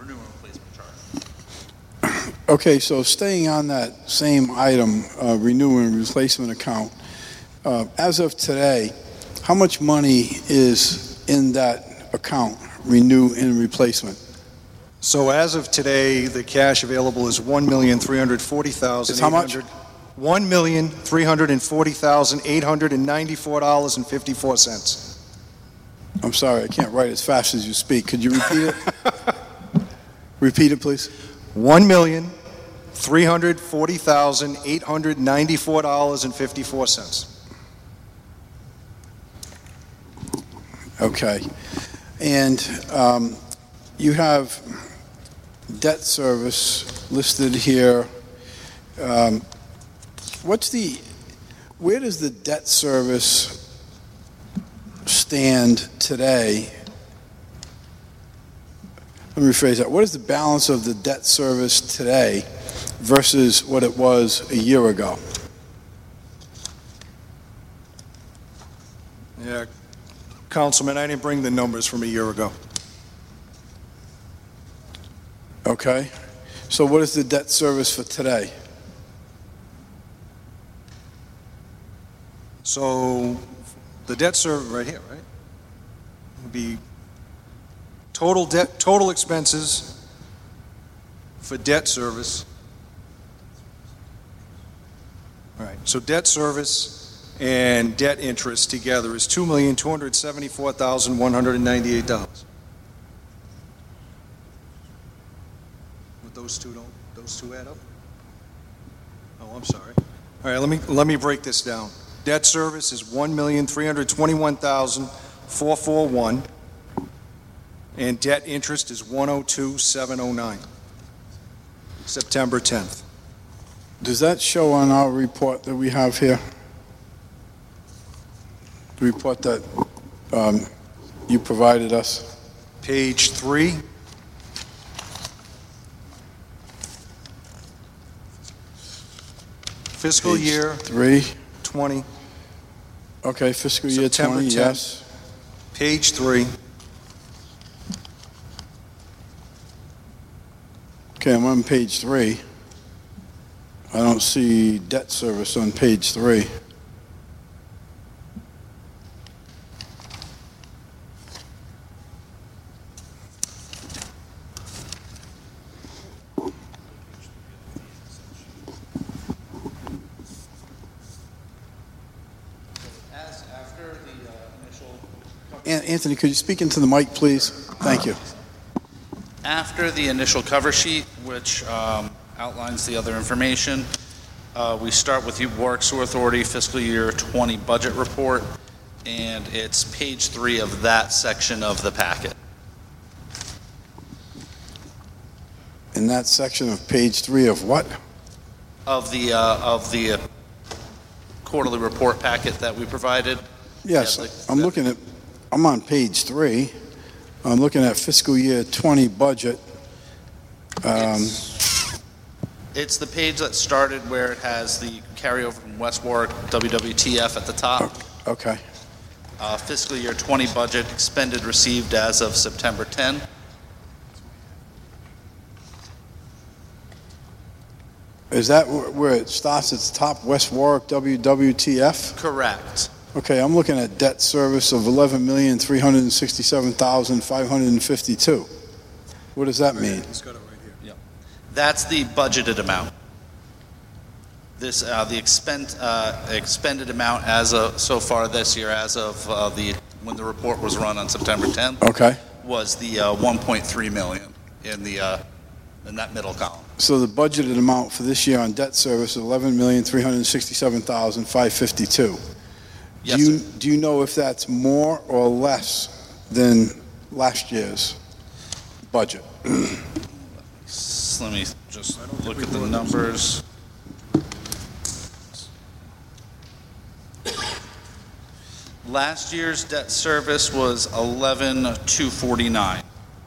renew and replacement charge. Okay, so staying on that same item, renew and replacement account, as of today, how much money is in that account, renew and replacement? So as of today, the cash available is $1,340,000. It's how much? $1,340,894.54. I'm sorry, I can't write as fast as you speak. Could you repeat it? Repeat it, please. $1,340,894.54. Okay. And you have debt service listed here. Where does the debt service stand today? Let me rephrase that. What is the balance of the debt service today versus what it was a year ago? Yeah, Councilman, I didn't bring the numbers from a year ago. Okay. So what is the debt service for today? So the debt service right here, right? Would be total debt, total expenses for debt service. All right. So debt service and debt interest together is $2,274,198. But those two add up? Oh, I'm sorry. All right, let me break this down. Debt service is $1,321,441, and debt interest is $102,709. September 10th. Does that show on our report that we have here? The report that you provided us? Page 3. Fiscal Page year 3. 20. Okay, fiscal year September 20, 10th. yes. Page 3. Okay, I'm on page 3. I don't see debt service on page 3. Anthony, could you speak into the mic, please? Thank you. After the initial cover sheet, which outlines the other information, we start with Warwick Sewer Authority fiscal year 20 budget report, and it's page 3 of that section of the packet. In that section of page 3 of what? Of the quarterly report packet that we provided. Yes, Yeah, I'm on page 3. I'm looking at fiscal year 20 budget. It's the page that started where it has the carryover from West Warwick WWTF at the top. Okay. Fiscal year 20 budget expended received as of September 10. Is that where it starts at the top, West Warwick WWTF? Correct. Okay, I'm looking at debt service of $11,367,552. What does that mean? It's got it right here. Yep. That's the budgeted amount. This the expended amount as of so far this year, as of when the report was run on September 10th. Okay. Was the 1.3 million in that middle column. So the budgeted amount for this year on debt service is $11,367,552. Yes, sir. Do you know if that's more or less than last year's budget? Let me just look at the numbers. Last year's debt service was $11,249.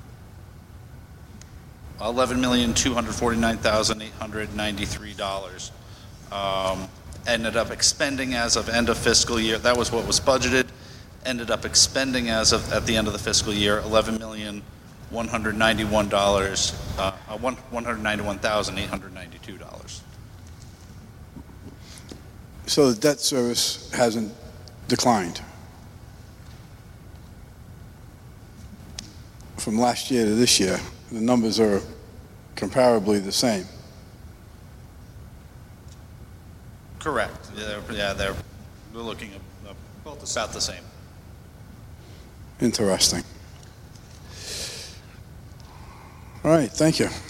$11,249,893. Ended up expending as of end of fiscal year. That was what was budgeted. Ended up expending as of at the end of the fiscal year $191,892. So the debt service hasn't declined from last year to this year. The numbers are comparably the same. Correct. They're looking at about the same. Interesting. All right, thank you.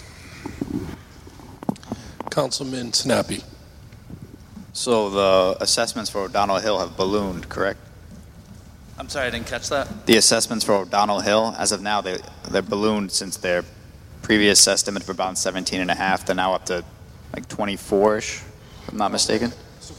Councilman Snappy. So the assessments for O'Donnell Hill have ballooned, correct? I'm sorry, I didn't catch that. The assessments for O'Donnell Hill, as of now, they're ballooned since their previous estimate for about 17 and a half. They're now up to like 24-ish, if I'm not mistaken.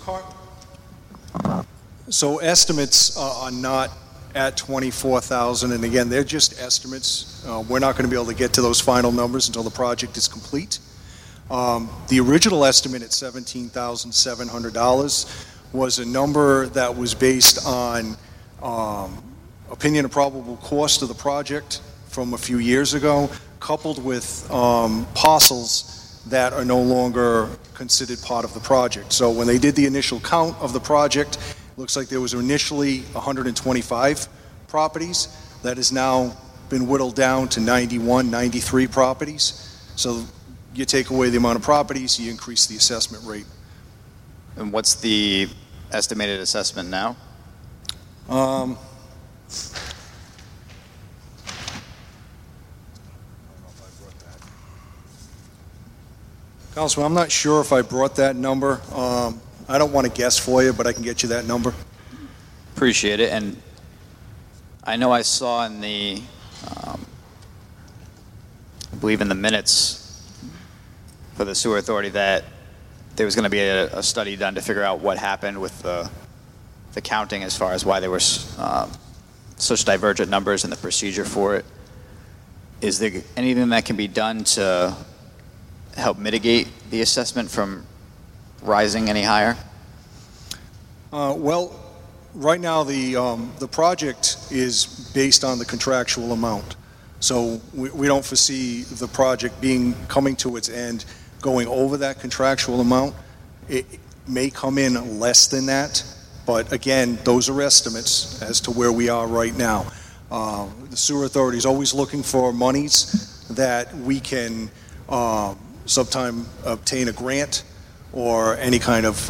So estimates are not at 24,000, and again, they're just estimates. We're not going to be able to get to those final numbers until the project is complete. The original estimate at $17,700 was a number that was based on opinion of probable cost of the project from a few years ago, coupled with parcels that are no longer considered part of the project. So when they did the initial count of the project, it looks like there was initially 125 properties. That has now been whittled down to 91, 93 properties. So you take away the amount of properties, you increase the assessment rate. And what's the estimated assessment now? Councilman, I'm not sure if I brought that number. I don't want to guess for you, but I can get you that number. Appreciate it. And I know I saw in the, I believe in the minutes for the sewer authority that there was going to be a study done to figure out what happened with the counting as far as why there were such divergent numbers and the procedure for it. Is there anything that can be done to help mitigate the assessment from rising any higher? Well, right now the project is based on the contractual amount. So we don't foresee the project coming to its end going over that contractual amount. It may come in less than that, but again, those are estimates as to where we are right now. The sewer authority is always looking for monies that we can sometime obtain a grant or any kind of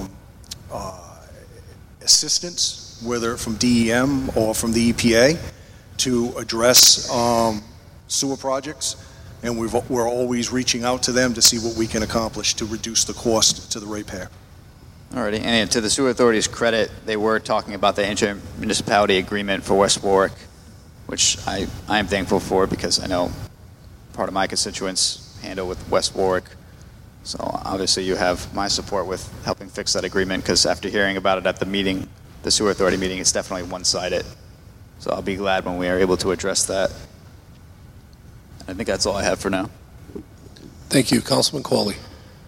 assistance, whether from DEM or from the EPA, to address sewer projects. And we're always reaching out to them to see what we can accomplish to reduce the cost to the ratepayer. Alrighty, and to the sewer authority's credit, they were talking about the intermunicipality agreement for West Warwick, which I am thankful for because I know part of my constituents handle with West Warwick. So obviously you have my support with helping fix that agreement, because after hearing about it at the meeting, the sewer authority meeting, it's definitely one-sided. So I'll be glad when we are able to address that. I think that's all I have for now. Thank you. Councilman Qualley.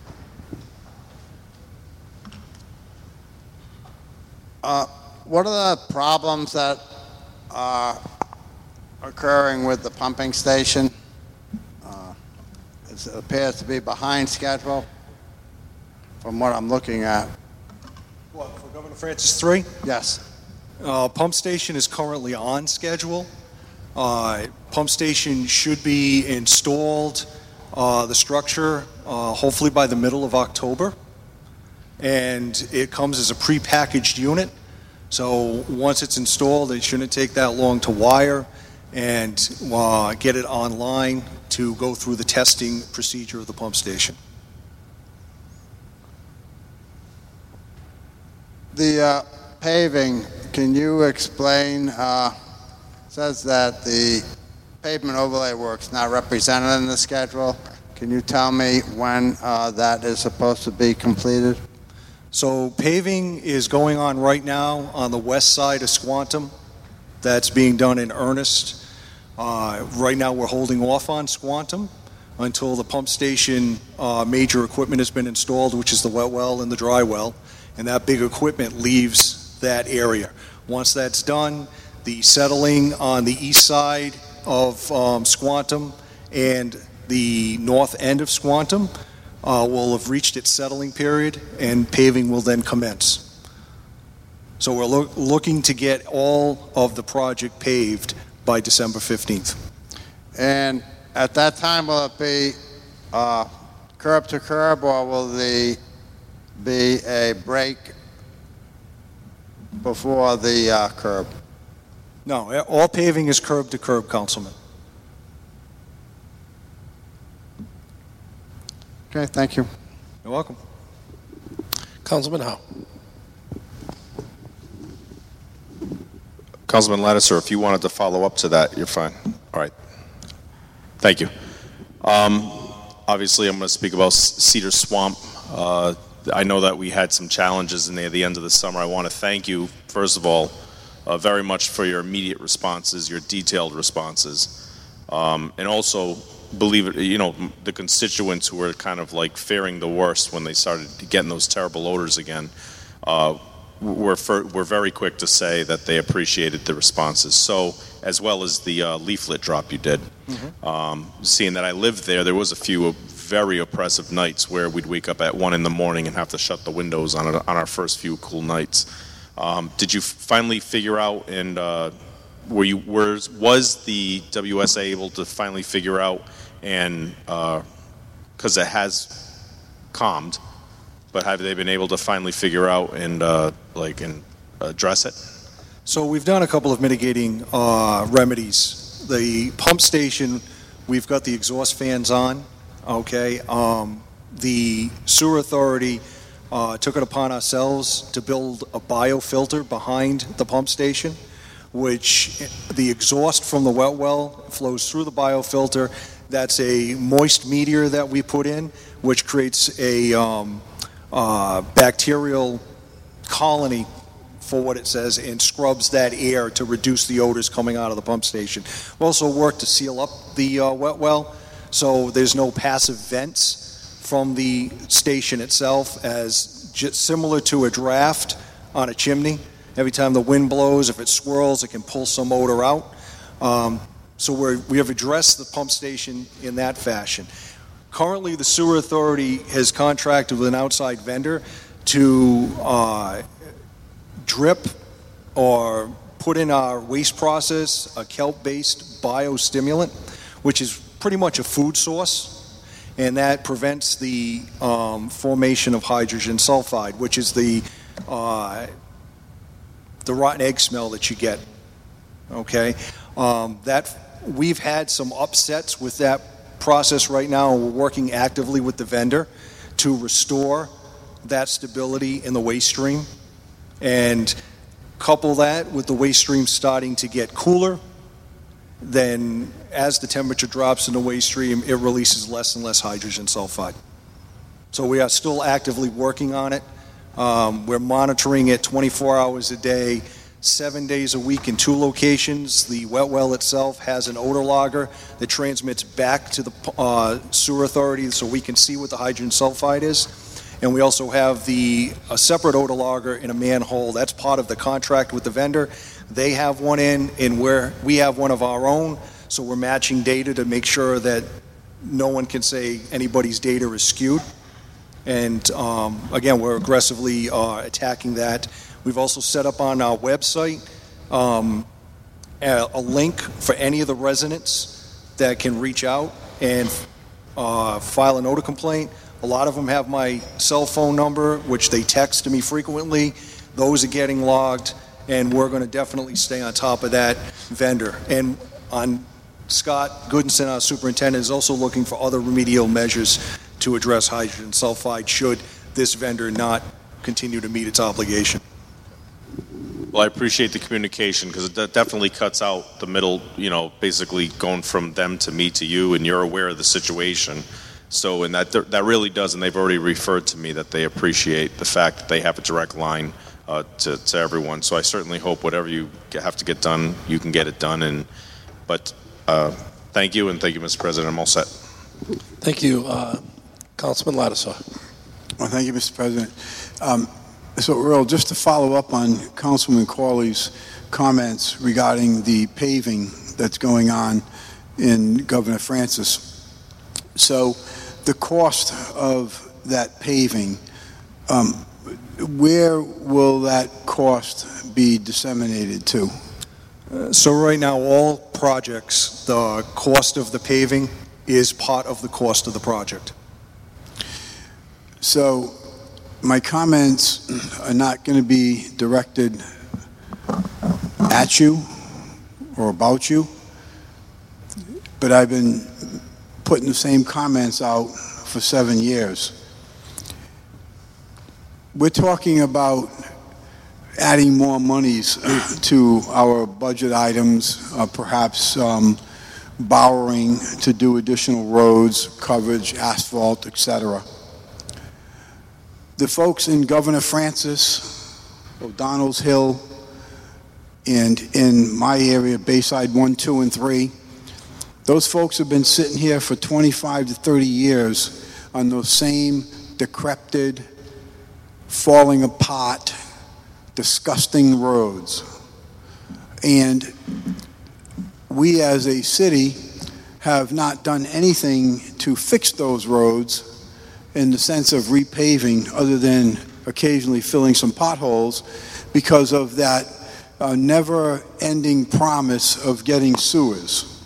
What are the problems that are occurring with the pumping station? It appears to be behind schedule from what I'm looking at. What, for Governor Francis 3? Yes. Pump station is currently on schedule. Pump station should be installed, the structure, hopefully by the middle of October. And it comes as a pre-packaged unit. So once it's installed, it shouldn't take that long to wire and get it online to go through the testing procedure of the pump station. The paving, can you explain, says that the pavement overlay work's not represented in the schedule. Can you tell me when that is supposed to be completed? So paving is going on right now on the west side of Squantum. That's being done in earnest. Right now we're holding off on Squantum until the pump station major equipment has been installed, which is the wet well and the dry well, and that big equipment leaves that area. Once that's done, the settling on the east side of Squantum and the north end of Squantum will have reached its settling period, and paving will then commence. So we're looking to get all of the project paved by December 15th. And at that time, will it be curb to curb, or will there be a break before the curb? No, all paving is curb to curb, Councilman. Okay, thank you. You're welcome. Councilman Howe. Councilman Lattiser, if you wanted to follow up to that, you're fine. All right. Thank you. Obviously, I'm going to speak about Cedar Swamp. I know that we had some challenges near the end of the summer. I want to thank you, first of all, very much for your immediate responses, your detailed responses, and also, believe it, the constituents who were kind of like fearing the worst when they started getting those terrible odors again, were very quick to say that they appreciated the responses. So, as well as the leaflet drop you did. Mm-hmm. Seeing that I lived there was a few very oppressive nights where we'd wake up at 1 a.m. and have to shut the windows on our first few cool nights. Did you finally figure out, and was the WSA able to finally figure out, and because it has calmed, but have they been able to finally figure out and address it? So we've done a couple of mitigating remedies. The pump station, we've got the exhaust fans on, okay? The sewer authority took it upon ourselves to build a biofilter behind the pump station, which the exhaust from the wet well flows through the biofilter. That's a moist meteor that we put in, which creates a bacterial colony for what it says, and scrubs that air to reduce the odors coming out of the pump station. We also work to seal up the wet well, so there's no passive vents from the station itself, as similar to a draft on a chimney. Every time the wind blows, if it swirls, it can pull some odor out. So we have addressed the pump station in that fashion. Currently, the sewer authority has contracted with an outside vendor to drip or put in our waste process a kelp-based biostimulant, which is pretty much a food source, and that prevents the formation of hydrogen sulfide, which is the rotten egg smell that you get. Okay, that we've had some upsets with that process right now, and we're working actively with the vendor to restore that stability in the waste stream, and couple that with the waste stream starting to get cooler. Then as the temperature drops in the waste stream, it releases less and less hydrogen sulfide. So we are still actively working on it. We're monitoring it 24 hours a day, 7 days a week in 2 locations. The wet well itself has an odor logger that transmits back to the sewer authority so we can see what the hydrogen sulfide is. And we also have a separate odor logger in a manhole. That's part of the contract with the vendor. They have one in, and we have one of our own. So we're matching data to make sure that no one can say anybody's data is skewed. And again, we're aggressively attacking that. We've also set up on our website a link for any of the residents that can reach out and file an odor complaint. A lot of them have my cell phone number, which they text to me frequently. Those are getting logged, and we're going to definitely stay on top of that vendor. And Scott Goodinson, our superintendent, is also looking for other remedial measures to address hydrogen sulfide should this vendor not continue to meet its obligation. Well, I appreciate the communication, because it definitely cuts out the middle, basically going from them to me to you, and you're aware of the situation. So, and that really does, and they've already referred to me that they appreciate the fact that they have a direct line to everyone. So I certainly hope whatever you have to get done, you can get it done. But thank you, and thank you, Mr. President. I'm all set. Thank you. Councilman Lattiser. Well, thank you, Mr. President. So, Earl, just to follow up on Councilman Corley's comments regarding the paving that's going on in Governor Francis. So the cost of that paving, where will that cost be disseminated to? So right now, all projects, the cost of the paving is part of the cost of the project. So my comments are not going to be directed at you or about you, but I've been putting the same comments out for 7 years. We're talking about adding more monies to our budget items, perhaps borrowing to do additional roads, coverage, asphalt, etc. The folks in Governor Francis, O'Donnell's Hill, and in my area, Bayside 1, 2, and 3, those folks have been sitting here for 25 to 30 years on those same decrepit, falling apart, disgusting roads. And we as a city have not done anything to fix those roads in the sense of repaving, other than occasionally filling some potholes, because of that never-ending promise of getting sewers.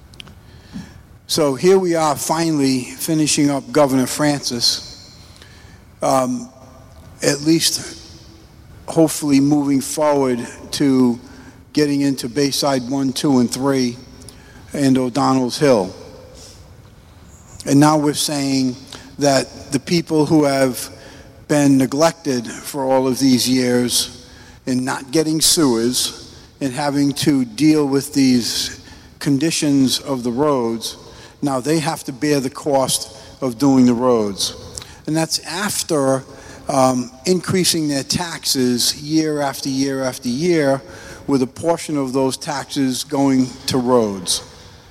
So here we are finally finishing up Governor Francis, at least hopefully moving forward to getting into Bayside 1, 2, and 3 and O'Donnell's Hill. And now we're saying that the people who have been neglected for all of these years and not getting sewers and having to deal with these conditions of the roads, now they have to bear the cost of doing the roads. And that's after increasing their taxes year after year after year, with a portion of those taxes going to roads.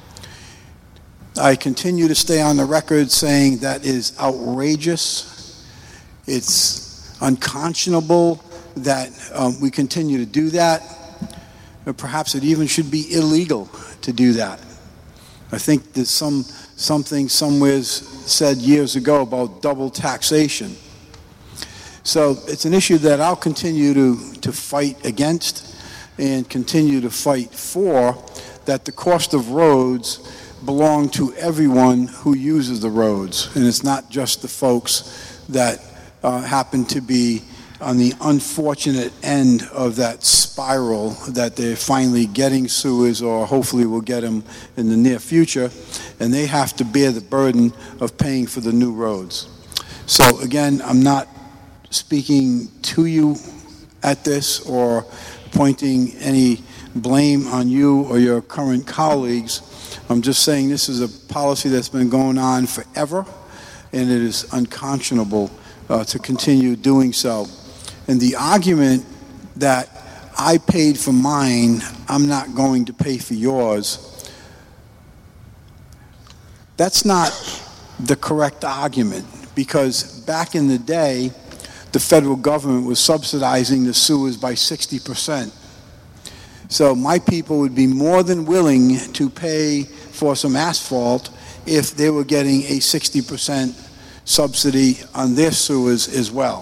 I continue to stay on the record saying that is outrageous. It's unconscionable that we continue to do that. Or perhaps it even should be illegal to do that. I think there's something somewhere said years ago about double taxation. So it's an issue that I'll continue to fight against and continue to fight for, that the cost of roads belong to everyone who uses the roads. And it's not just the folks that happen to be on the unfortunate end of that spiral, that they're finally getting sewers, or hopefully will get them in the near future, and they have to bear the burden of paying for the new roads. So again, I'm not speaking to you at this or pointing any blame on you or your current colleagues. I'm just saying this is a policy that's been going on forever, and it is unconscionable to continue doing so. And the argument that I paid for mine, I'm not going to pay for yours, that's not the correct argument, because back in the day, the federal government was subsidizing the sewers by 60%. So my people would be more than willing to pay for some asphalt if they were getting a 60% subsidy on their sewers as well.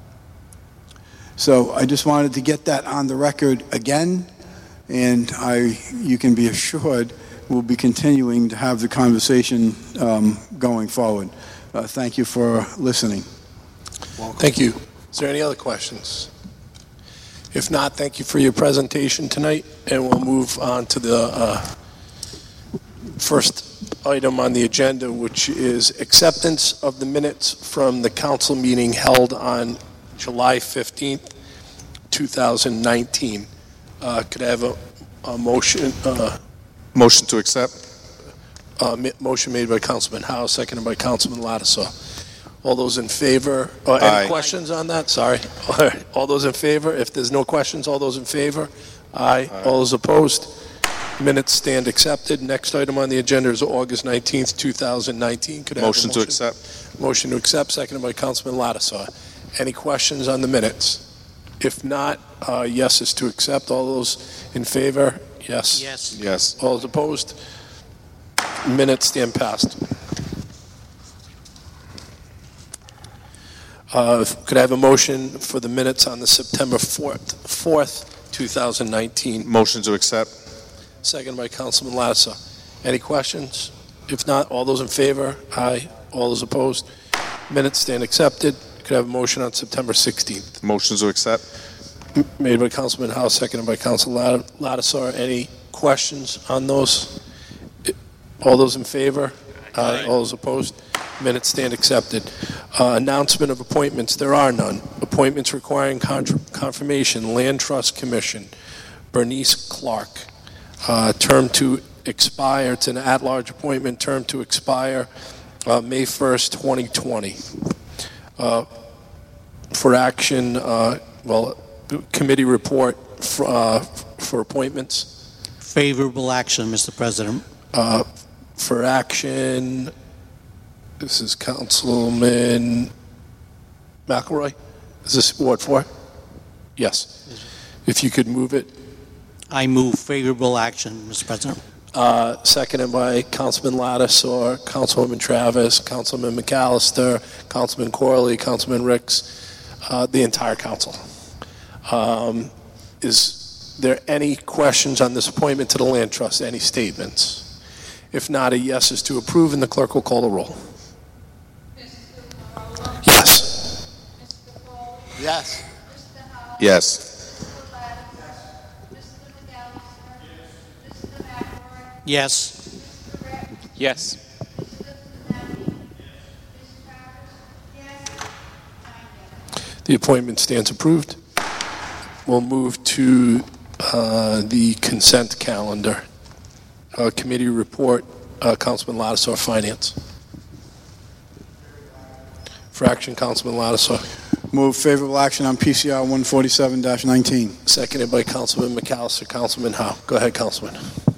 So I just wanted to get that on the record again, and you can be assured we'll be continuing to have the conversation going forward. Thank you for listening. Thank you. Is there any other questions? If not, thank you for your presentation tonight, and we'll move on to the first item on the agenda, which is acceptance of the minutes from the council meeting held on July 15th, 2019. Could I have a motion? Motion to accept. Motion made by Councilman Howe, seconded by Councilman Lattisaw. All those in favor? Aye. Any questions on that? Sorry. All right. All those in favor? If there's no questions, all those in favor? Aye. All those opposed? Minutes stand accepted. Next item on the agenda is August 19th, 2019. Could I have a Motion to accept. Motion to accept, seconded by Councilman Lattisaw. Any questions on the minutes? If not, yes is to accept. All those in favor? Yes. Yes. All those opposed? Minutes stand passed. Could I have a motion for the minutes on the September 4th, 2019? Motion to accept. Second by Councilman Lattiser. Any questions? If not, all those in favor? Aye. All those opposed? Minutes stand accepted. Could I have a motion on September 16th? Motion to accept. Made by Councilman Howe, seconded by Councilman Lattiser. Any questions on those? All those in favor? Aye. All those opposed? Minutes stand accepted. Announcement of appointments. There are none. Appointments requiring confirmation. Land Trust Commission. Bernice Clark. Term to expire. It's an at-large appointment. Term to expire May 1st, 2020. For action, committee report for appointments. Favorable action, Mr. President. For action, this is Councilman McElroy. Is this Ward 4? Yes. If you could move it. I move favorable action, Mr. President. Seconded by Councilman Lattiser, Councilwoman Travis, Councilman McAllister, Councilman Corley, Councilman Ricks, the entire council. Is there any questions on this appointment to the Land Trust? Any statements? If not, a yes is to approve, and the clerk will call the roll. Yes. Yes. Yes. Yes. Yes. The appointment stands approved. We'll move to the consent calendar. Committee report, Councilman Lattiser, Finance. For action, Councilman Lattiser. Move favorable action on PCR 147-19. Seconded by Councilman McAllister, Councilman Howe. Go ahead, Councilman.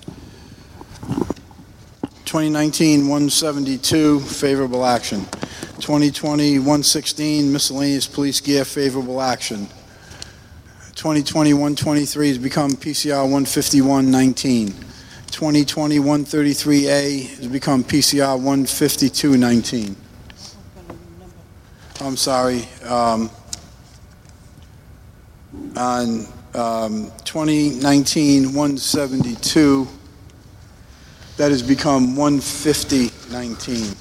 2019-172, favorable action. 2020-116, miscellaneous police gear, favorable action. 2020-123 has become PCR 151-19. 2020-133A has become PCR 152-19. I'm sorry. On 2019-172, that has become 150-19.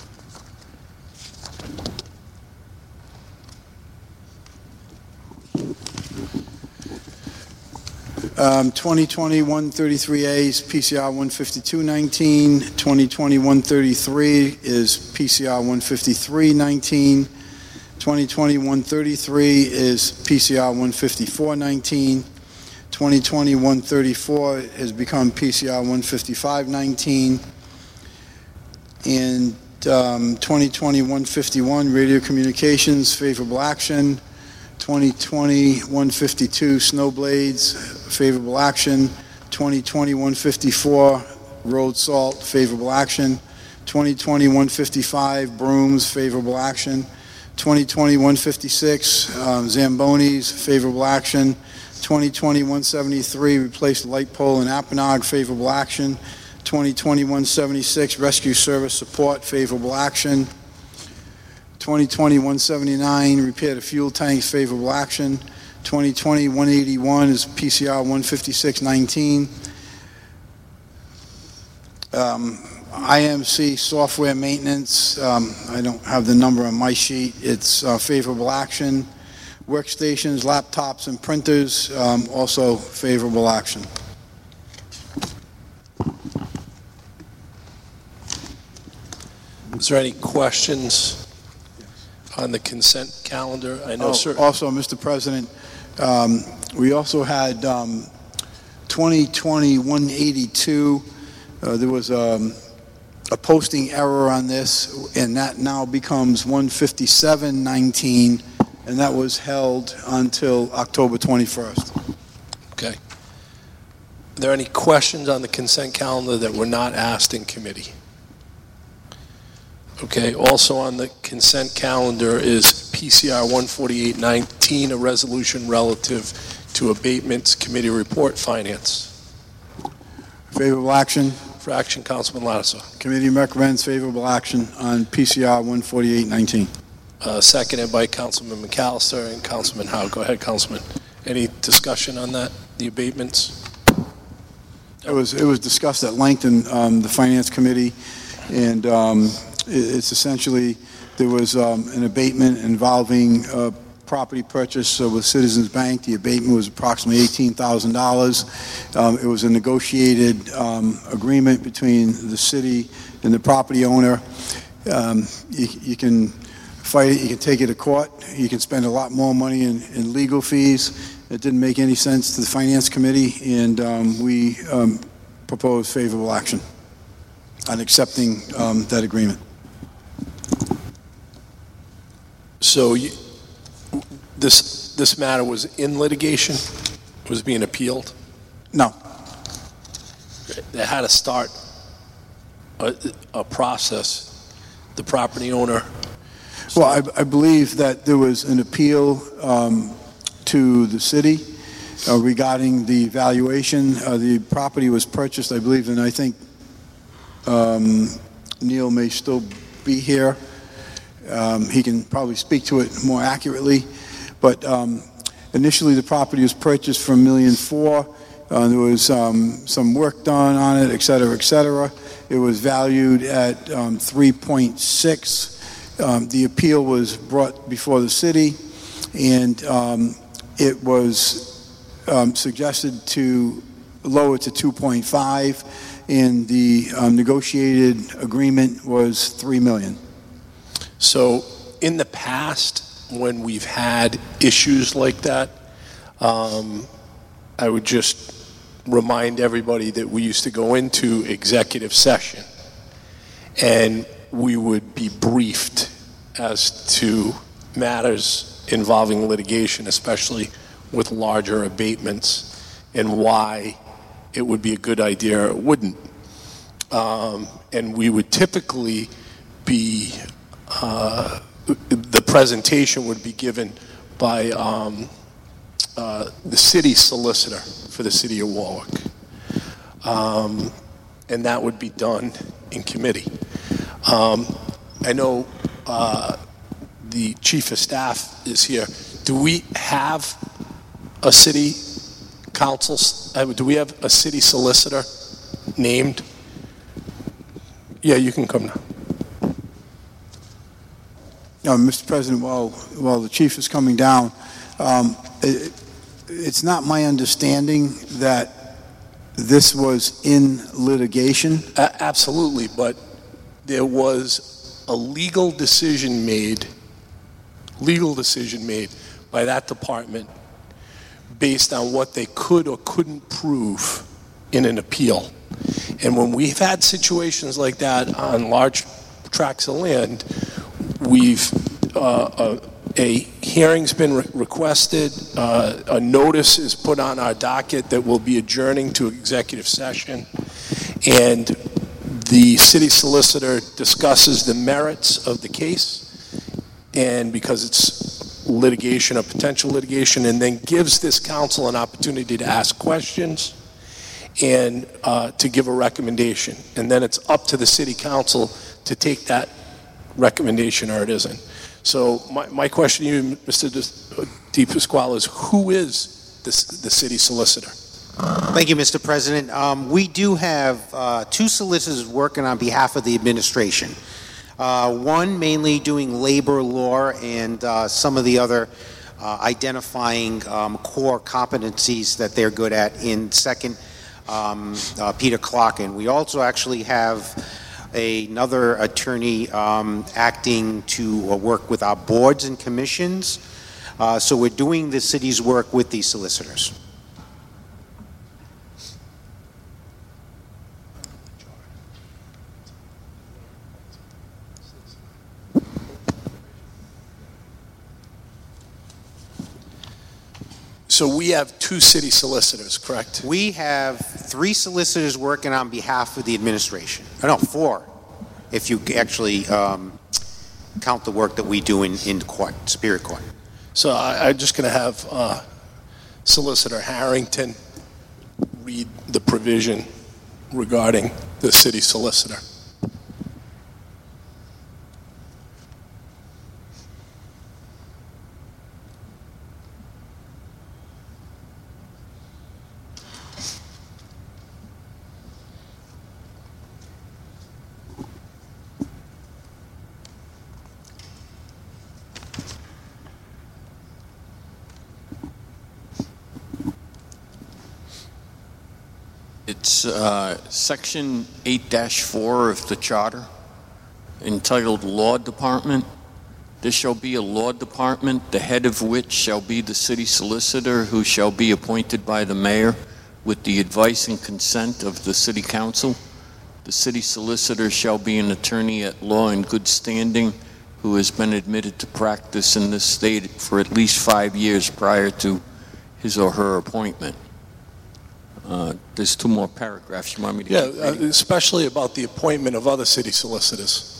Um, 2020-133A is PCR 152-19. 2020-133 is PCR 153-19. 2020-133 is PCR 154-19. 2020-134 has become PCR 155-19. And 2020-151, radio communications, favorable action. 2020-152, snow blades, favorable action. 2020-154, road salt, favorable action. 2020-155, brooms, favorable action. 2020-156, Zambonis, favorable action. 2020-173, replace light pole in Apponaug, favorable action. 2020-176, rescue service support, favorable action. 2020-179, repair the fuel tanks, favorable action. 2020-181 is PCR 156-19. IMC software maintenance, I don't have the number on my sheet. It's favorable action. Workstations, laptops, and printers, also favorable action. Is there any questions on the consent calendar? I know, sir. Also, Mr. President, we also had 2020-182. There was a posting error on this, and that now becomes 157-19, and that was held until October 21st. Okay. Are there any questions on the consent calendar that were not asked in committee? Okay, also on the consent calendar is PCR 148-19, a resolution relative to abatements, committee report, finance. Favorable action. for action, Councilman Lattiser. Committee recommends favorable action on PCR 14819. Seconded by Councilman McAllister and Councilman Howe. Go ahead, Councilman. Any discussion on that, the abatements? It was discussed at length in the Finance Committee, and it's essentially, there was an abatement involving property purchase with Citizens Bank. The abatement was approximately $18,000. It was a negotiated agreement between the city and the property owner. You can fight it, you can take it to court, you can spend a lot more money in legal fees. It didn't make any sense to the Finance Committee, and we propose favorable action on accepting that agreement. So this matter was in litigation? Was being appealed? No. They had to start a process. The property owner. Well, I believe that there was an appeal to the city regarding the valuation. The property was purchased, I believe, and I think Neil may still be here. He can probably speak to it more accurately. But initially, the property was purchased for $1.4 million. There was some work done on it, et cetera, et cetera. It was valued at 3.6. The appeal was brought before the city, and it was suggested to lower it to 2.5, and the negotiated agreement was $3 million. So in the past, when we've had issues like that, I would just remind everybody that we used to go into executive session and we would be briefed as to matters involving litigation, especially with larger abatements, and why it would be a good idea or it wouldn't. And we would typically be, the presentation would be given by the city solicitor for the city of Warwick. And that would be done in committee. I know the chief of staff is here. Do we have a city council, do we have a city solicitor named? Yeah, you can come now. Mr. President, while the chief is coming down, it's not my understanding that this was in litigation. Absolutely, but there was a legal decision made by that department based on what they could or couldn't prove in an appeal. And when we've had situations like that on large tracts of land, we've a hearing's been requested, a notice is put on our docket that will be adjourning to executive session, and the city solicitor discusses the merits of the case, and because it's litigation, a potential litigation, and then gives this council an opportunity to ask questions and to give a recommendation. And then it's up to the city council to take that recommendation or it isn't. So my question to you, Mr. DePasquale, is who is the city solicitor? Thank you, Mr. President. We do have two solicitors working on behalf of the administration. One mainly doing labor law and some of the other identifying core competencies that they're good at. In second, Peter Clocken. We also actually have another attorney acting to work with our boards and commissions. So we're doing the city's work with these solicitors. So we have two city solicitors, correct? We have three solicitors working on behalf of the administration. No, four, if you actually count the work that we do in court, Superior Court. So I'm just going to have Solicitor Harrington read the provision regarding the city solicitor. It's Section 8-4 of the Charter, entitled Law Department. There shall be a law department, the head of which shall be the city solicitor, who shall be appointed by the mayor with the advice and consent of the city council. The city solicitor shall be an attorney at law in good standing who has been admitted to practice in this state for at least 5 years prior to his or her appointment. There's 2 more paragraphs. You want me to keep reading? Especially about the appointment of other city solicitors.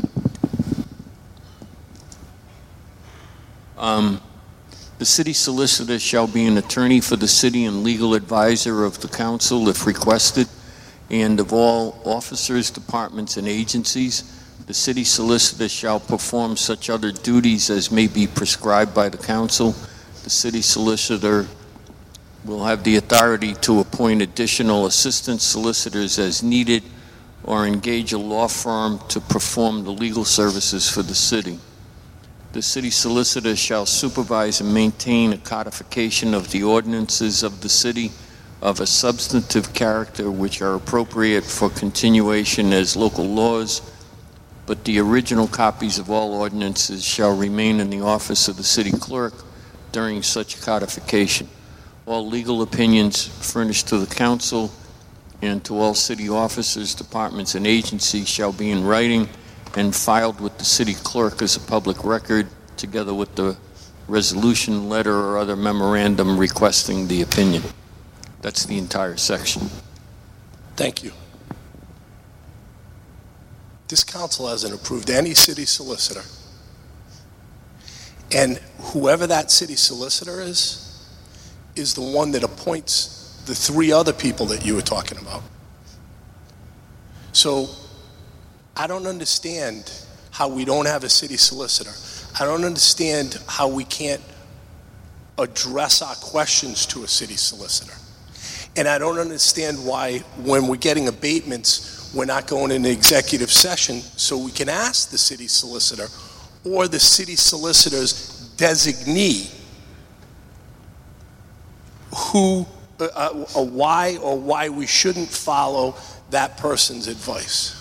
The city solicitor shall be an attorney for the city and legal advisor of the council if requested, and of all officers, departments, and agencies. The city solicitor shall perform such other duties as may be prescribed by the council. The city solicitor will have the authority to appoint additional assistant solicitors as needed or engage a law firm to perform the legal services for the city. The city solicitor shall supervise and maintain a codification of the ordinances of the city of a substantive character which are appropriate for continuation as local laws, but the original copies of all ordinances shall remain in the office of the city clerk during such codification. All legal opinions furnished to the council and to all city officers, departments, and agencies shall be in writing and filed with the city clerk as a public record, together with the resolution, letter, or other memorandum requesting the opinion. That's the entire section. Thank you. This council hasn't approved any city solicitor. And whoever that city solicitor is the one that appoints the 3 other people that you were talking about. So I don't understand how we don't have a city solicitor. I don't understand how we can't address our questions to a city solicitor. And I don't understand why, when we're getting abatements, we're not going into executive session so we can ask the city solicitor or the city solicitor's designee why we shouldn't follow that person's advice.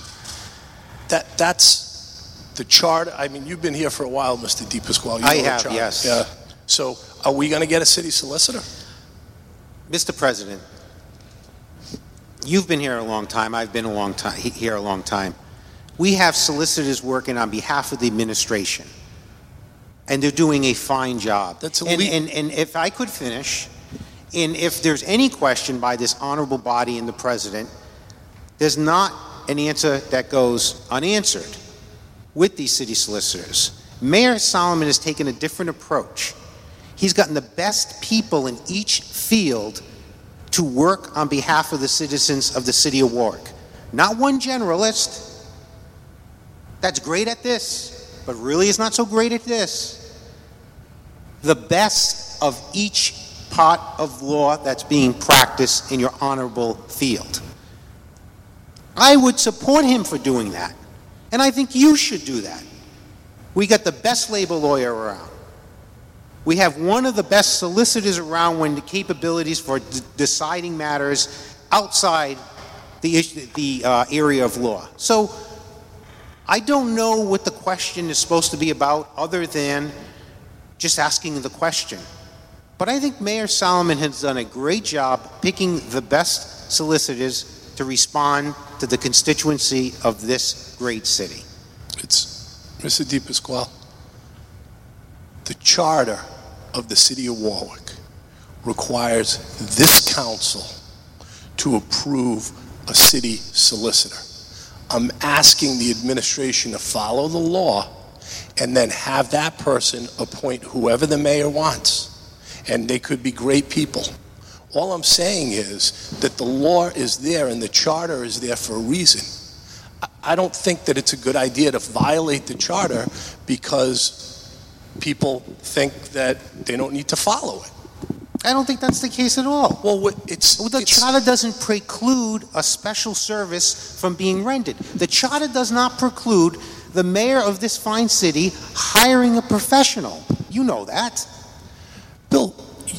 That's the charter. I mean, you've been here for a while, Mr. DePasquale. I have, yes. Yeah. So are we going to get a city solicitor? Mr. President, you've been here a long time. I've been here a long time. We have solicitors working on behalf of the administration, and they're doing a fine job. That's and if I could finish, and if there's any question by this honorable body and the president, there's not an answer that goes unanswered with these city solicitors. Mayor Solomon has taken a different approach. He's gotten the best people in each field to work on behalf of the citizens of the city of Warwick. Not one generalist that's great at this, but really is not so great at this. The best of each part of law that's being practiced in your honorable field. I would support him for doing that, and I think you should do that. We got the best labor lawyer around. We have one of the best solicitors around when the capabilities for deciding matters outside the area of law. So I don't know what the question is supposed to be about other than just asking the question. But I think Mayor Solomon has done a great job picking the best solicitors to respond to the constituency of this great city. It's Mr. DePasquale. The charter of the city of Warwick requires this council to approve a city solicitor. I'm asking the administration to follow the law and then have that person appoint whoever the mayor wants. And they could be great people. All I'm saying is that the law is there and the charter is there for a reason. I don't think that it's a good idea to violate the charter because people think that they don't need to follow it. I don't think that's the case at all. Well, The charter doesn't preclude a special service from being rendered. The charter does not preclude the mayor of this fine city hiring a professional. You know that. Bill,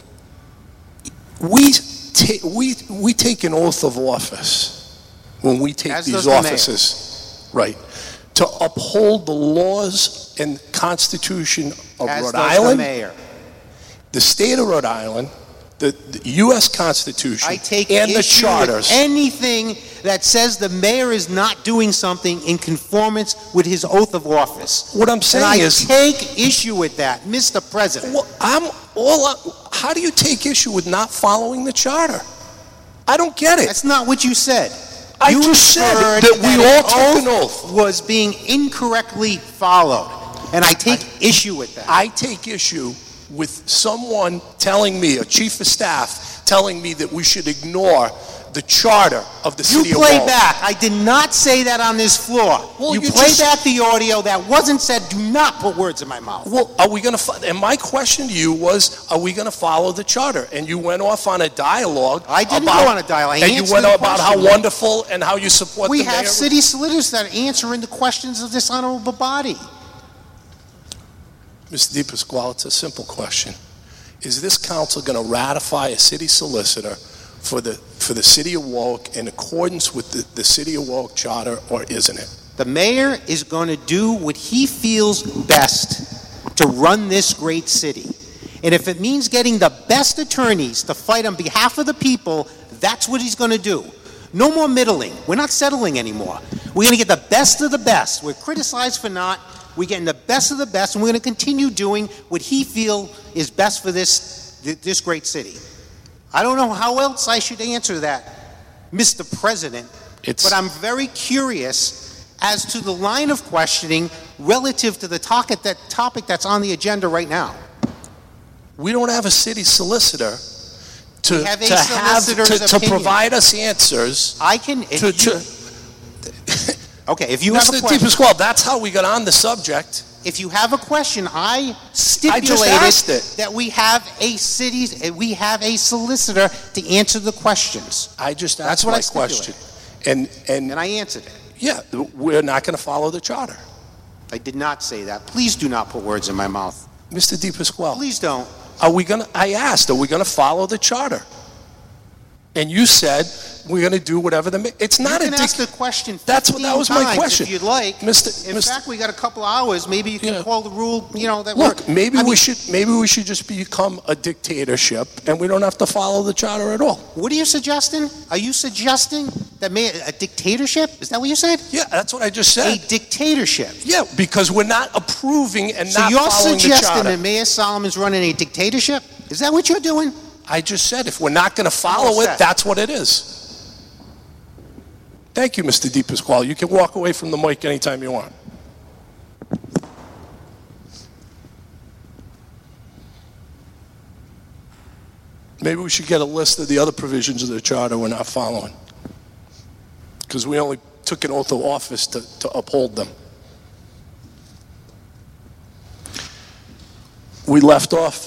we take an oath of office when we take As these does the mayor. offices, right, to uphold the laws and Constitution of As Rhode does the Island, mayor. the state of Rhode Island, the U.S. Constitution, I take and the issue charters. with anything that says the mayor is not doing something in conformance with his oath of office. What I'm saying and I is, take issue with that, Mr. President. well, how do you take issue with not following the charter? I don't get it. That's not what you said. I You just said inferred that we all took an an oath. was being incorrectly followed, and I take issue with that. I take issue with someone telling me, a chief of staff, telling me that we should ignore the charter of the city You of play Walton. back. I did not say that on this floor. Well, you you play just- back the audio that wasn't said. Do not put words in my mouth. Well, are we going to, and my question to you was, are we going to follow the charter? And you went off on a dialogue. I didn't about- go on a dialogue. I And you answered went the about how question. wonderful and how you support We the have mayor. city solicitors that answer in the questions of this honorable body. Mr. DePasquale, it's a simple question. Is this council going to ratify a city solicitor for the city of Warwick in accordance with the city of Warwick charter, or isn't it? The mayor is going to do what he feels best to run this great city. And if it means getting the best attorneys to fight on behalf of the people, that's what he's going to do. No more middling. We're not settling anymore. We're going to get the best of the best. We're criticized for not. We're getting the best of the best, and we're going to continue doing what he feels is best for this great city. I don't know how else I should answer that, Mr. President, but I'm very curious as to the line of questioning relative to the topic that's on the agenda right now. We don't have a city solicitor to We have a solicitor's to opinion. provide us answers. I can. Okay, if you have a Mr. question, DePasquale, that's how we got on the subject. if you have a question, I asked stipulated it. that we have a solicitor to answer the questions, I just That's asked what my I stipulated. question. and I answered it. Yeah, we're not going to follow the charter. I did not say that. Please do not put words in my mouth. Mr. DePasquale, Please don't. I asked, are we going to follow the charter? And you said, we're going to do whatever it's not You a can ask the question 15 that was my times question. if you'd like. Mr. In fact, we got a couple hours. Maybe you can Yeah. call the rule, that Look, work. maybe I mean, we should just become a dictatorship and we don't have to follow the charter at all. What are you suggesting? Are you suggesting that a dictatorship? Is that what you said? Yeah, that's what I just A said. dictatorship. Yeah, because we're not approving and So not you're following the suggesting charter. that Mayor Solomon's running a dictatorship? Is that what you're doing? I just said if we're not going to follow all it, set. that's what it is. Thank you, Mr. DePasquale. You can walk away from the mic anytime you want. Maybe we should get a list of the other provisions of the charter we're not following. Because we only took an oath of office to uphold them. We left off.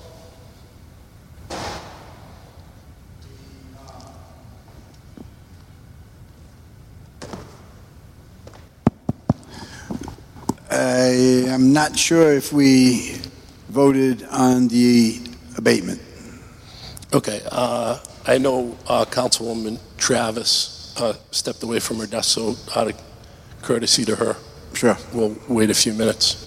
I am not sure if we voted on the abatement. Okay, I know Councilwoman Travis stepped away from her desk, so out of courtesy to her, Sure. we'll wait a few minutes.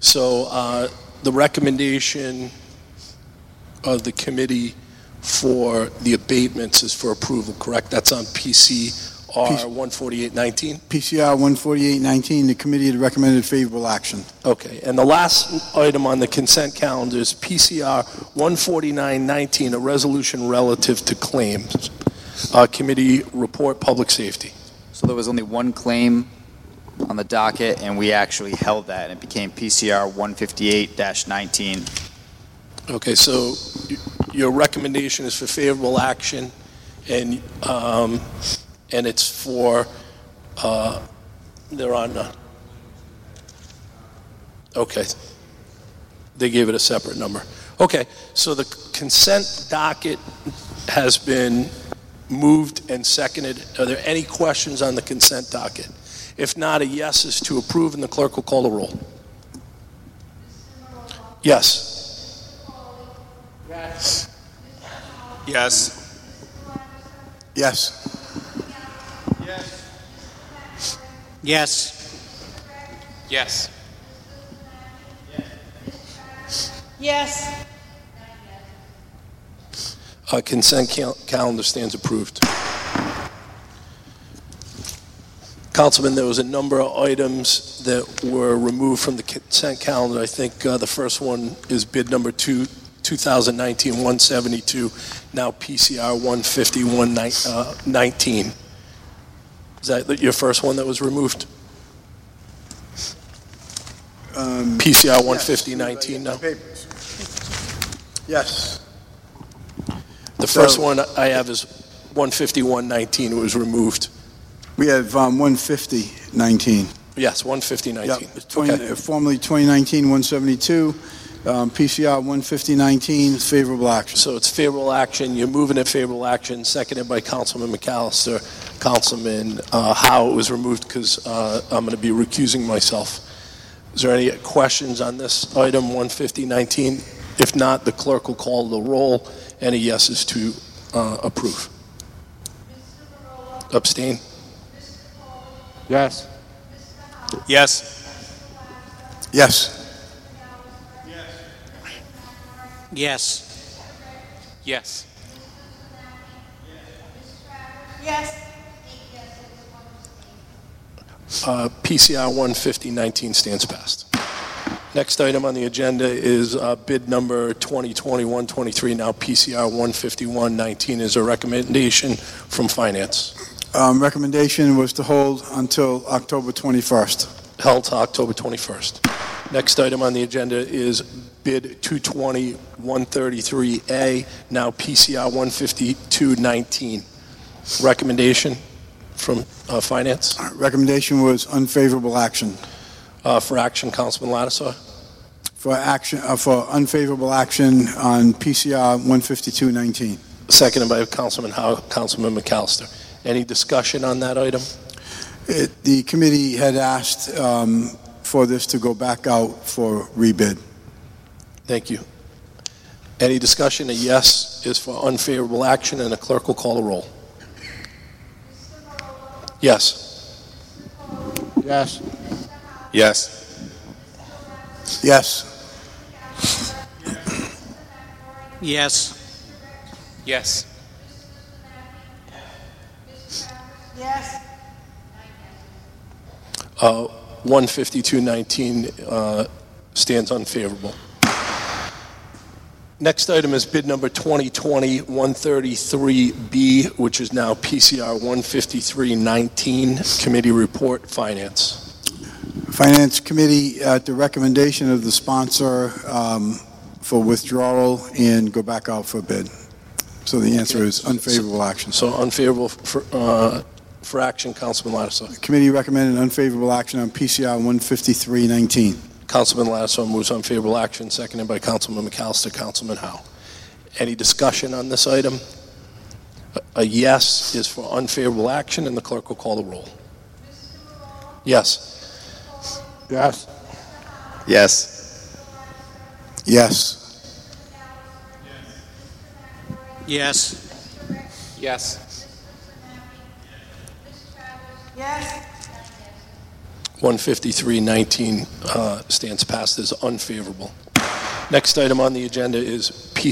So the recommendation of the committee for the abatements is for approval, correct? That's on PCR 14819? PCR 14819, the committee had recommended favorable action. Okay, and the last item on the consent calendar is PCR 14919, a resolution relative to claims. Committee report, public safety. So there was only one claim on the docket, and we actually held that, and it became PCR 158-19. Okay, so your recommendation is for favorable action, and it's for, they're on, okay. They gave it a separate number. Okay, so the consent docket has been moved and seconded. Are there any questions on the consent docket? If not, a yes is to approve, and the clerk will call the roll. Yes. Yes. Yes. Yes. Yes. Yes. Consent calendar stands approved. Councilman, there was a number of items that were removed from the consent calendar. I think the first one is bid number 2019-172, now PCR 15119. Is that your first one that was removed? PCR 15019 now? Yes. The first one I have is 15119, it was removed. We have 15019. Yes, 15019. Yep, formerly 2019-172, PCR 15019, favorable action. So it's favorable action, you're moving it favorable action, seconded by Councilman McAllister. Councilman Howe, it was removed because I'm going to be recusing myself. Is there any questions on this item 15019? If not, the clerk will call the roll. Any yeses to approve? Abstain? Yes. Yes. Yes. Yes. Yes. Yes. PCR 15019 stands passed. Next item on the agenda is bid number 2020-123, now PCR 15119, is a recommendation from Finance. Recommendation was to hold until October 21st. Held to October 21st. Next item on the agenda is bid 220-133A, now PCR 15219. Recommendation from Finance. Recommendation was unfavorable action. For action, Councilman Lattisaw. For action, for unfavorable action on PCR 15219. Seconded by Councilman Howe, Councilman McAllister. Any discussion on that item? The committee had asked for this to go back out for rebid. Thank you. Any discussion? A yes is for unfavorable action, and the clerk will call the roll. Yes. Yes. Yes. Yes. Yes. Yes. Yes. 15219 stands unfavorable. Next item is bid number 2020-133B, which is now PCR 15319, Committee Report, Finance. Finance Committee, at the recommendation of the sponsor, for withdrawal and go back out for bid. So the answer is unfavorable action. So unfavorable for action, Councilman Lattisaw. Committee recommended unfavorable action on PCR 15319. Councilman Lattisaw moves unfavorable action, seconded by Councilman McAllister. Councilman Howe. Any discussion on this item? A yes is for unfavorable action, and the clerk will call the roll. Yes. Yes. Yes. Yes. Yes. Yes. Yes. 15319 stands passed as unfavorable. Next item on the agenda is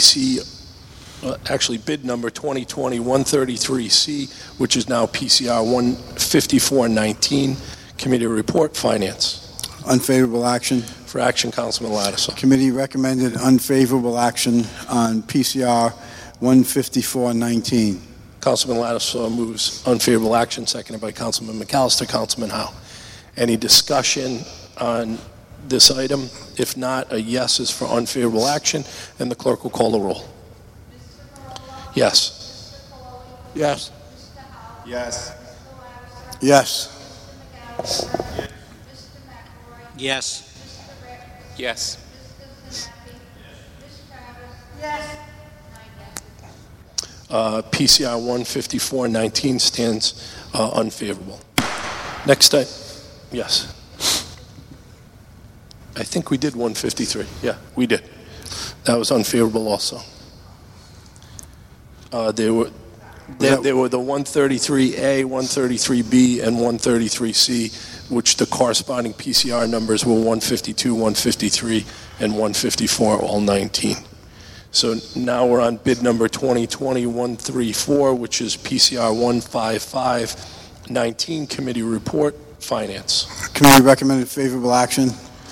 bid number 2020-133C, which is now PCR 15419, Committee Report, Finance. Unfavorable action. For action, Councilman Lattiser. Committee recommended unfavorable action on PCR 15419. Councilman Lattiser moves unfavorable action, seconded by Councilman McAllister. Councilman Howe. Any discussion on this item? If not, a yes is for unfavorable action, and the clerk will call the roll. Yes. Yes. Yes. Yes. Yes. Yes. PCR 15419 stands unfavorable. Next item. Yes. I think we did 153. Yeah, we did. That was unfavorable also. There were the 133A, 133B, and 133C, which the corresponding PCR numbers were 152, 153, and 154, all 19. So now we're on bid number 2020-134, which is PCR 15519, Committee Report, Finance. Committee recommended favorable action.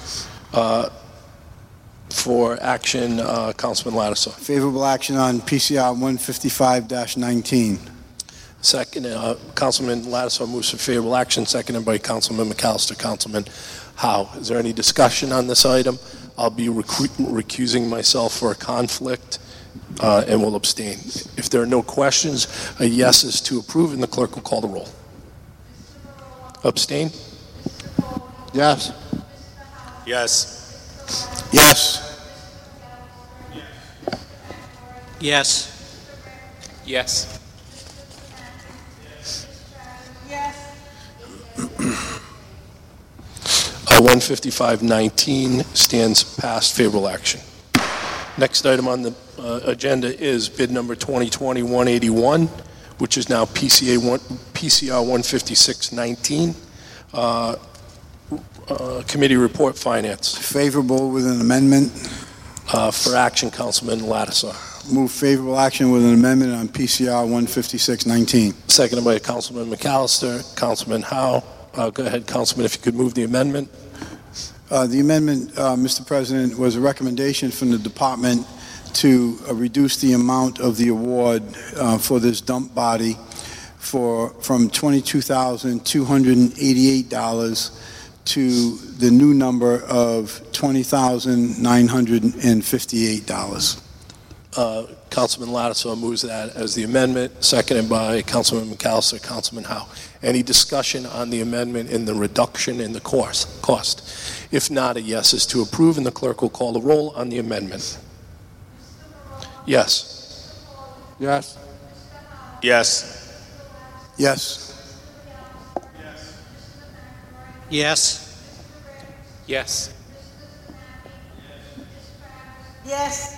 For action, Councilman Lattiser. Favorable action on PCR 155-19. Second, Councilman Lattiser moves for favorable action, seconded by Councilman McAllister. Councilman Howe. Is there any discussion on this item? I'll be recusing myself for a conflict and will abstain. If there are no questions, a yes is to approve, and the clerk will call the roll. Abstain? Yes. Yes. Yes. Yes. Yes. Yes. 15519 stands passed, favorable action. Next item on the agenda is bid number 2020-181, which is now PCR 15619. Committee Report, Finance. Favorable with an amendment. For action, Councilman Lattiser. Move favorable action with an amendment on PCR 15619. Seconded by Councilman McAllister. Councilman Howe. Go ahead, Councilman, if you could move the amendment. The amendment, Mr. President, was a recommendation from the department to reduce the amount of the award for this dump body from $22,288 to the new number of $20,958. Councilman Lattiser moves that as the amendment, seconded by Councilman McAllister. Councilman Howe. Any discussion on the amendment in the reduction in the cost? If not, a yes is to approve, and the clerk will call the roll on the amendment. Yes. Yes. Yes. Yes. Yes. Yes. Yes.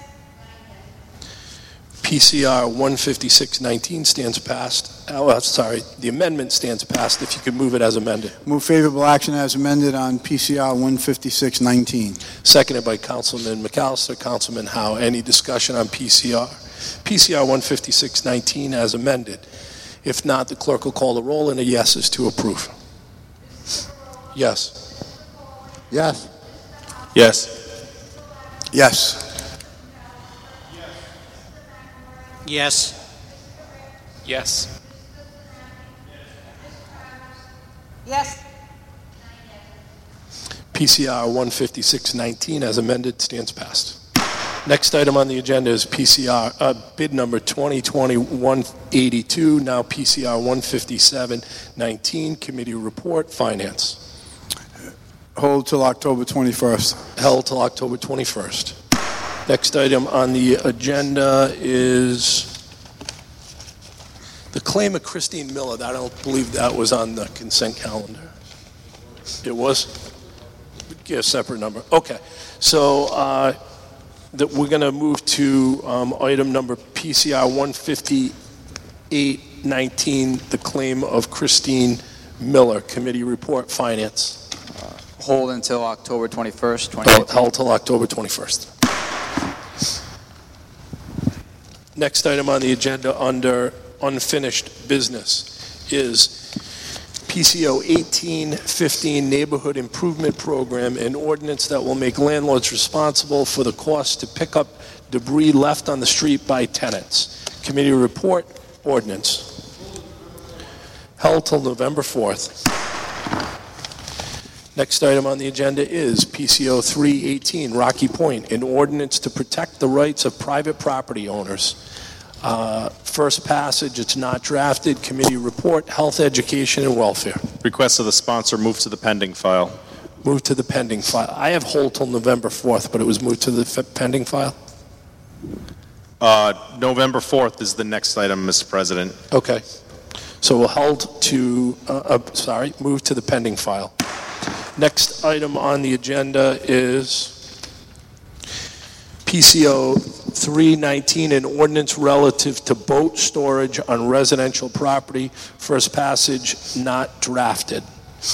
PCR 15619 stands passed. The amendment stands passed. If you could move it as amended. Move favorable action as amended on PCR 15619. Seconded by Councilman McAllister. Councilman Howe. Any discussion on PCR? PCR 15619 as amended. If not, the clerk will call the roll, and a yes is to approve. Yes. Yes. Yes. Yes. Yes. Yes. Yes. PCR 15619 as amended stands passed. Next item on the agenda is PCR bid number 2020-182, now PCR 15719, Committee Report, Finance. Hold till October 21st. Held till October 21st. Next item on the agenda is the claim of Christine Miller. I don't believe that was on the consent calendar. It was? Get a separate number. Okay. So we're going to move to item number PCR 15819, the claim of Christine Miller, Committee Report, Finance. Hold until October 21st, 2018. Held till October 21st. Next item on the agenda under unfinished business is PCO 1815 Neighborhood Improvement Program, an ordinance that will make landlords responsible for the cost to pick up debris left on the street by tenants. Committee report, ordinance. Held till November 4th. Next item on the agenda is PCO 318 Rocky Point, an ordinance to protect the rights of private property owners. First passage, it's not drafted. Committee report, health, education, and welfare. Request of the sponsor, move to the pending file. Move to the pending file. I have hold till November 4th, but it was moved to the pending file? November 4th is the next item, Mr. President. Okay. So we'll hold to, move to the pending file. Next item on the agenda is PCO 319, an ordinance relative to boat storage on residential property. First passage, not drafted.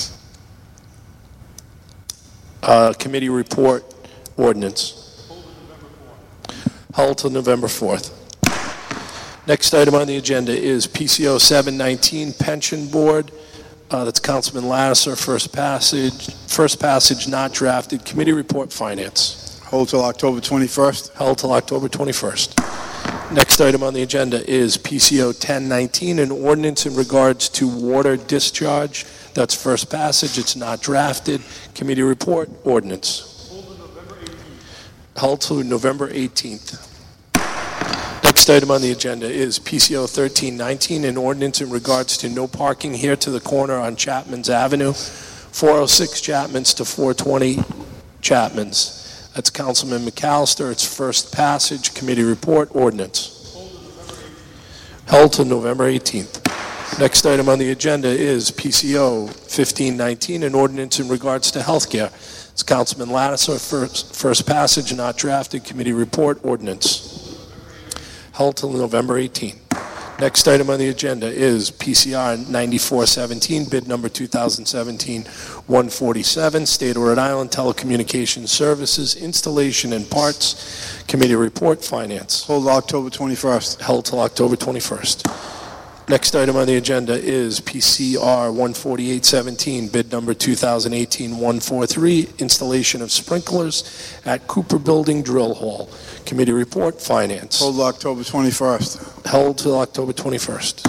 Committee report, ordinance. Held till November 4th. Next item on the agenda is PCO 719, Pension Board. That's Councilman Lattiser, first passage, not drafted. Committee report, finance. Hold till October 21st. Held till October 21st. Next item on the agenda is PCO 1019, an ordinance in regards to water discharge. That's first passage, it's not drafted. Committee report, ordinance. Held to November 18th. Next item on the agenda is PCO 1319, an ordinance in regards to no parking here to the corner on Chapman's Avenue, 406 Chapman's to 420 Chapman's. That's Councilman McAllister. It's first passage. Committee report, ordinance. Held to November 18th. Next item on the agenda is PCO 1519, an ordinance in regards to health care. It's Councilman Lattiser, first passage, not drafted. Committee report, ordinance. Held till November 18th. Next item on the agenda is PCR 9417, bid number 2017-147, State of Rhode Island Telecommunications Services, installation and parts. Committee report, finance. Hold October 21st. Held till October 21st. Next item on the agenda is PCR 14817, bid number 2018-143, installation of sprinklers at Cooper Building Drill Hall. Committee report, finance. Hold October 21st. Held till October 21st.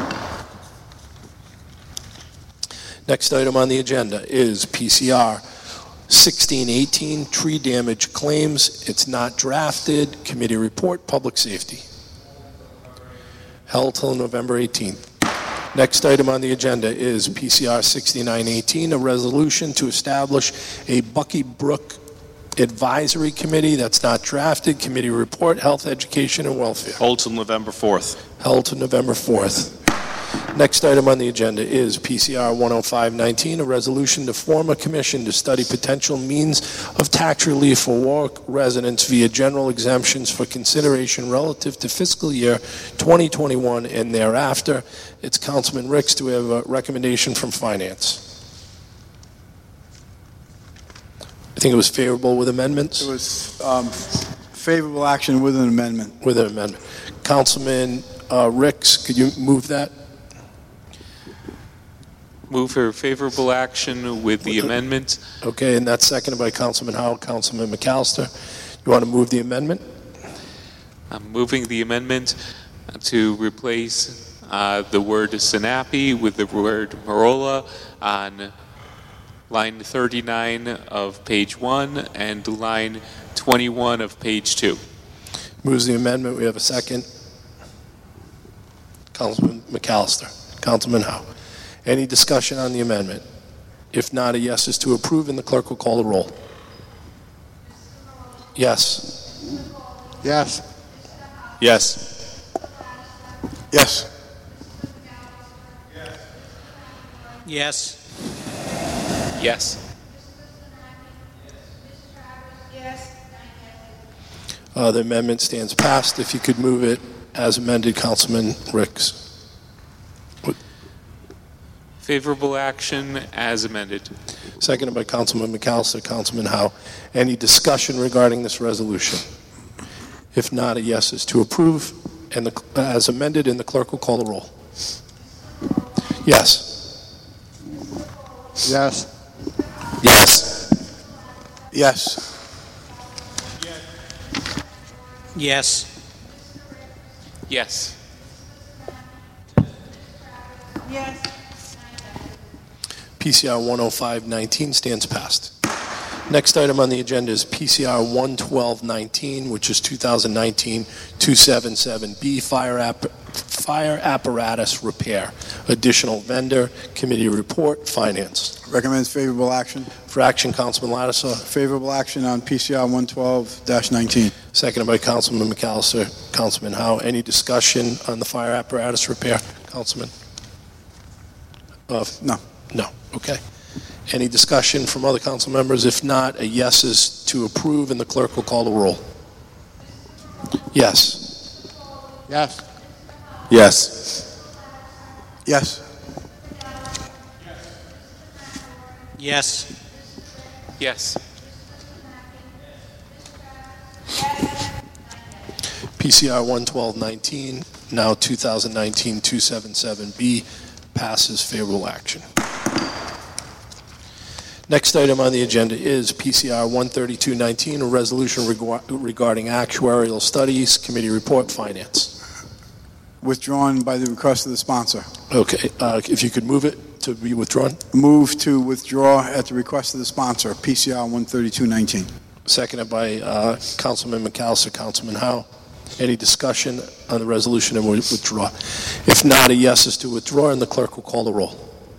Next item on the agenda is PCR 1618, tree damage claims. It's not drafted. Committee report, public safety. Held till November 18th. Next item on the agenda is PCR 6918, a resolution to establish a Bucky Brook Advisory Committee. That's not drafted. Committee report, health, education, and welfare. Hold till November 4th. Held to November 4th. Next item on the agenda is PCR 10519, a resolution to form a commission to study potential means of tax relief for Warwick residents via general exemptions for consideration relative to fiscal year 2021 and thereafter. It's Councilman Ricks. Do we have a recommendation from Finance? I think it was favorable with amendments. It was favorable action with an amendment. With an amendment. Councilman Ricks, could you move that? Move for favorable action with the amendment. Okay, and that's seconded by Councilman Howell. Councilman McAllister, you want to move the amendment? I'm moving the amendment to replace the word Sinapi with the word Marola on line 39 of page 1 and line 21 of page 2. Moves the amendment. We have a second. Councilman McAllister. Councilman Howe. Any discussion on the amendment? If not, a yes is to approve, and the clerk will call the roll. Yes. Yes. Yes. Yes. Yes. Yes. Yes. The amendment stands passed. If you could move it as amended, Councilman Ricks. Favorable action as amended. Seconded by Councilman McAllister, Councilman Howe. Any discussion regarding this resolution? If not, a yes is to approve and as amended, and the clerk will call the roll. Yes. Yes. Yes. Yes. Yes. Yes. Yes. PCR 10519 stands passed. Next item on the agenda is PCR 11219, which is 2019-277B, fire apparatus repair. Additional vendor, committee report, finance. Recommends favorable action. For action, Councilman Lattisaw. Favorable action on PCR 112-19. Seconded by Councilman McAllister, Councilman Howe. Any discussion on the fire apparatus repair, Councilman? No. No. Okay. Any discussion from other council members? If not, a yes is to approve, and the clerk will call the roll. Yes. Yes. Yes. Yes. Yes. Yes. PCR 11219, now 2019-277B, passes favorable action. Next item on the agenda is PCR 13219, a resolution regarding actuarial studies, committee report, finance. Withdrawn by the request of the sponsor. Okay, if you could move it to be withdrawn. Move to withdraw at the request of the sponsor, PCR 13219. Seconded by Councilman McAllister, Councilman Howe. Any discussion on the resolution and withdraw? If not, a yes is to withdraw, and the clerk will call the roll.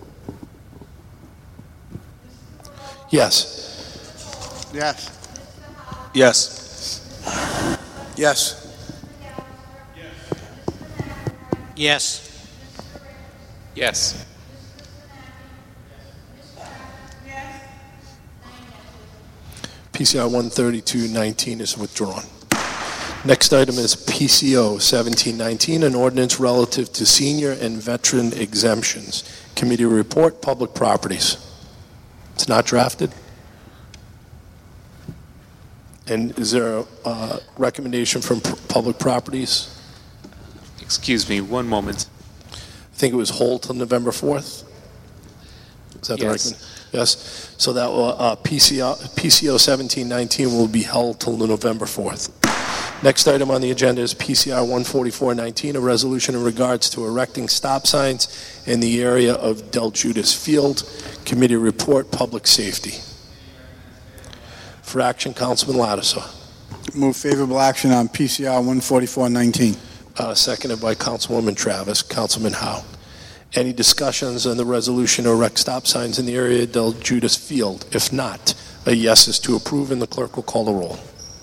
Yes. Yes. Yes. Yes. Yes. Yes. Yes. PCR 13219 is withdrawn. Next item is PCO 1719, an ordinance relative to senior and veteran exemptions. Committee report, public properties. It's not drafted. And is there a recommendation from public properties? Excuse me, one moment. I think it was hold till November 4th. Is that the Yes. recommendation? Yes. So that will, PCO 1719 will be held till November 4th. Next item on the agenda is PCR 14419, a resolution in regards to erecting stop signs in the area of Del Judas Field. Committee report, public safety. For action, Councilman Lattisaw. Move favorable action on PCR 14419. Seconded by Councilwoman Travis. Councilman Howe. Any discussions on the resolution to erect stop signs in the area of Del Judas Field? If not, a yes is to approve, and the clerk will call the roll.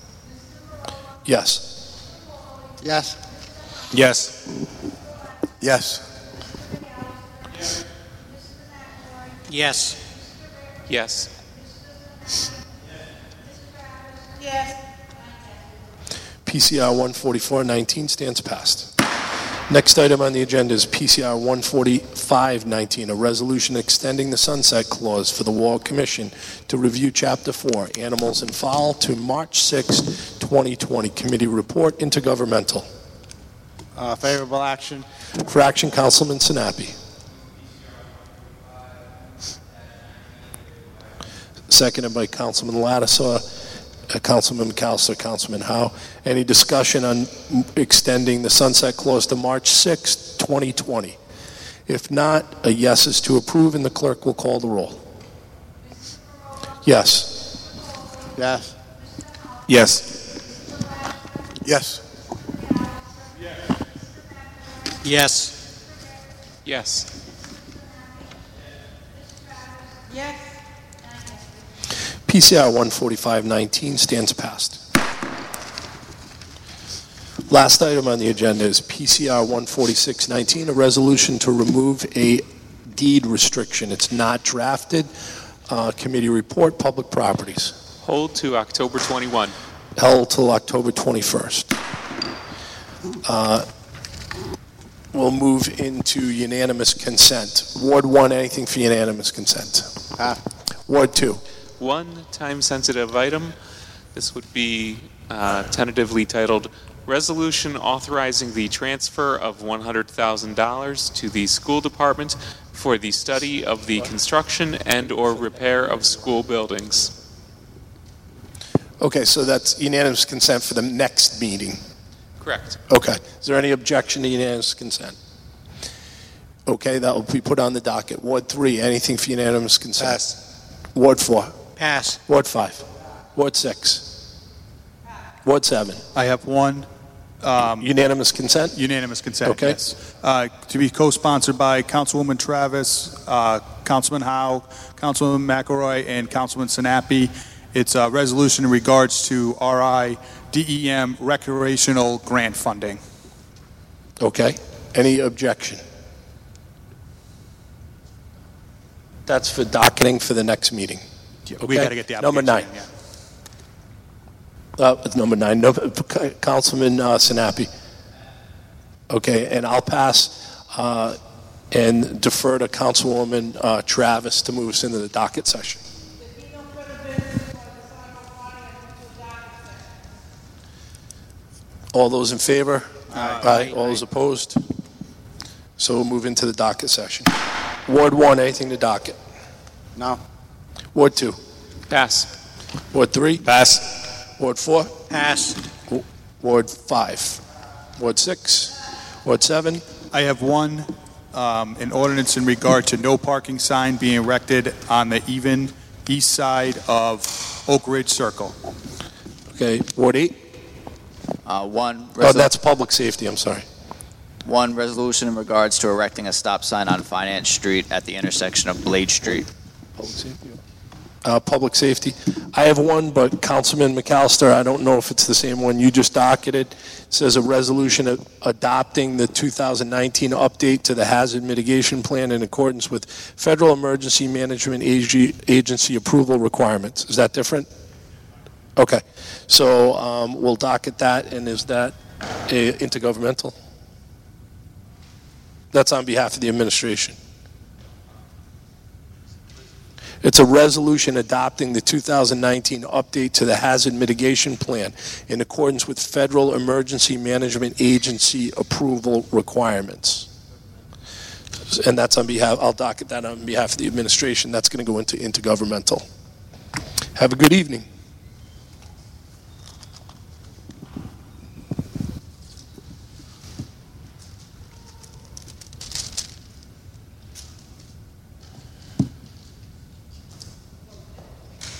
Yes. Yes. Yes. Yes. Yes. Yes. Yes. PCR 14419 stands passed. Next item on the agenda is PCR 14519, a resolution extending the sunset clause for the Wall Commission to review Chapter 4, Animals and Fowl, to March 6, 2020. Committee report, intergovernmental. Favorable action. For action, Councilman Sinapi. Seconded by Councilman Lattisaw, Councilman McAllister, Councilman Howe. Any discussion on extending the sunset clause to March 6, 2020? If not, a yes is to approve, and the clerk will call the roll. Yes. Yes. Yes. Yes. Yes. Yes. Yes. PCR 14519 stands passed. Last item on the agenda is PCR 14619, a resolution to remove a deed restriction. It's not drafted. Committee report, public properties. Hold to October 21. Held till October 21st. we'll move into unanimous consent. Ward 1, anything for unanimous consent? Pass. Ward 2? One time-sensitive item. This would be tentatively titled Resolution Authorizing the Transfer of $100,000 to the School Department for the Study of the Construction and/or Repair of School Buildings. Okay, so that's unanimous consent for the next meeting. Correct. Okay. Is there any objection to unanimous consent? Okay, that will be put on the docket. Ward 3, anything for unanimous consent? Pass. Ward 4? Pass. Ward 5? Ward 6? Ward 7? I have one. Unanimous consent? Unanimous consent, Okay. yes. To be co-sponsored by Councilwoman Travis, Councilman Howe, Councilman McElroy, and Councilman Sinapi. It's a resolution in regards to RIDEM recreational grant funding. Okay. Any objection? That's for docketing for the next meeting. We got to get the application. Number 9. in, yeah. It's number 9. No, Councilman Sinapi. Okay, and I'll pass and defer to Councilwoman Travis to move us into the docket session. All those in favor? Aye. All those opposed? So we'll move into the docket session. Ward 1, anything to docket? No. Ward 2? Pass. Ward 3? Pass. Ward 4? Pass. Ward 5? Ward 6? Ward 7? I have one, an ordinance in regard to no parking sign being erected on the even east side of Oak Ridge Circle. Okay, Ward 8? That's public safety, I'm sorry. One resolution in regards to erecting a stop sign on Finance Street at the intersection of Blade Street. Public safety. Public safety. I have one, but Councilman McAllister, I don't know if it's the same one you just docketed. It says a resolution adopting the 2019 update to the hazard mitigation plan in accordance with Federal Emergency Management Agency approval requirements. Is that different? Okay. So we'll docket that, and is that intergovernmental? That's on behalf of the administration. It's a resolution adopting the 2019 update to the hazard mitigation plan in accordance with Federal Emergency Management Agency approval requirements. And that's on behalf, I'll docket that on behalf of the administration. That's going to go into intergovernmental. Have a good evening.